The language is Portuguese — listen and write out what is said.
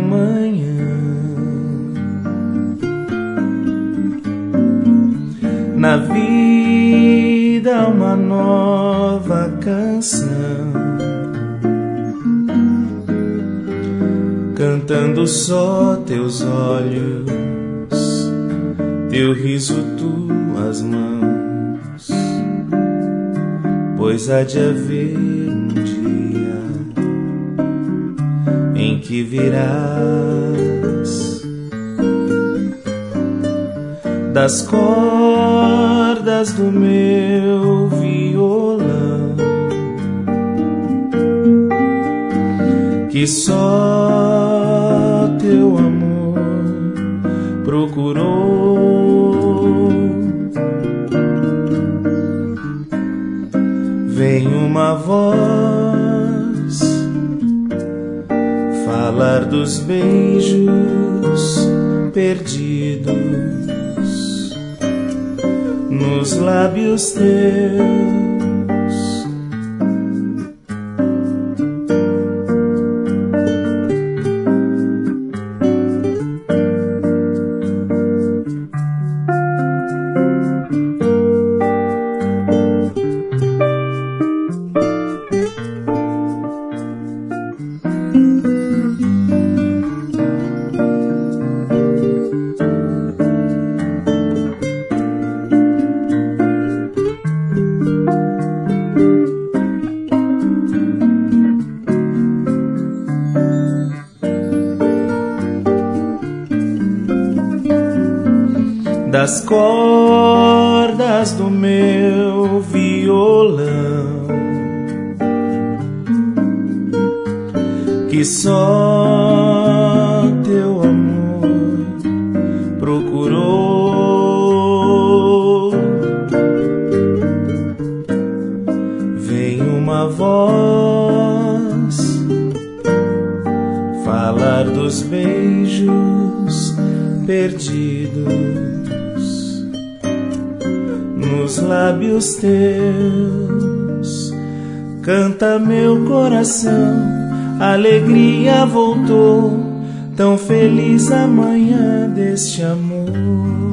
manhã. Na vida uma nova canção, cantando só teus olhos, teu riso, tuas mãos, pois há de haver um dia em que virás das cordas do meu violão, que só teu amor procurou. Vem uma voz falar dos beijos perdidos nos lábios teus. Das cordas do meu violão, que só teu amor procurou. Vem uma voz falar dos beijos perdidos nos lábios teus. Canta meu coração, a alegria voltou, tão feliz a manhã deste amor.